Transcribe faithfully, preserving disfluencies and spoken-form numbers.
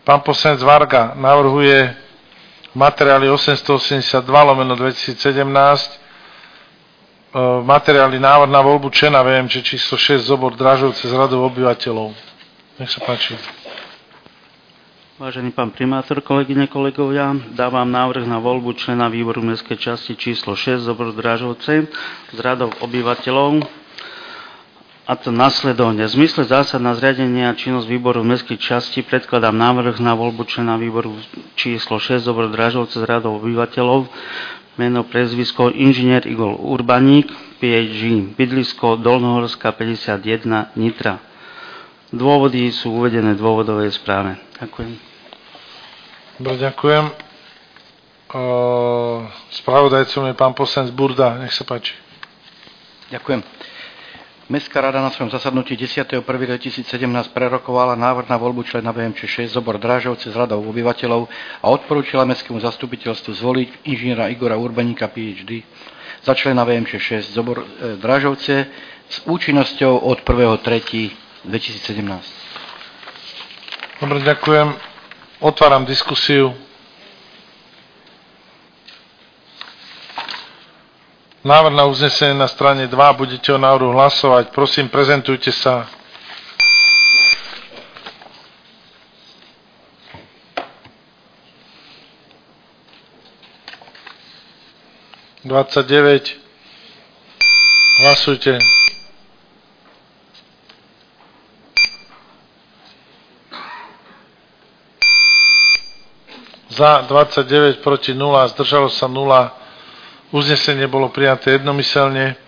Pán poslanec Varga navrhuje materiály osemstoosemdesiatdva lomeno dvetisícsedemnásť, materiály návrh na voľbu člena vé em če číslo šesť zobor Dražovce z radov obyvateľov. Nech sa páči. Vážený pán primátor, kolegyne, kolegovia, dávam návrh na voľbu člena výboru mestskej časti číslo šesť zobor Dražovce z radov obyvateľov. A to nasledovne. V zmysle zásad na zriadenie a činnosť výboru mestskej časti predkladám návrh na voľbu člena výboru číslo šesť zobor Dražovce z radov obyvateľov. Meno, prezvisko inžinier Igor Urbaník, pé há dé, bydlisko Dolnohorská päťdesiatjeden, Nitra. Dôvody sú uvedené v dôvodovej správe. Ďakujem. Dobre, ďakujem. Spravodajcom je pán poslanec Burda. Nech sa páči. Ďakujem. Mestská rada na svojom zasadnutí desiateho prvého dvetisícsedemnásť prerokovala návrh na voľbu člena vé em če šesť zobor Drážovce z radov obyvateľov a odporúčila mestskému zastupiteľstvu zvoliť inžiniera Igora Urbaníka, pé há dé, za člena vé em če šesť zobor e, Drážovce s účinnosťou od prvého tretieho dvetisícsedemnásť. Dobre, ďakujem. Otváram diskusiu. Návrh na uznesenie na strane dva, budete o návrhu hlasovať. Prosím, prezentujte sa. dvadsaťdeväť. Hlasujte. Za dvadsaťdeväť, proti nula, zdržalo sa nula. Uznesenie bolo prijaté jednomyselne.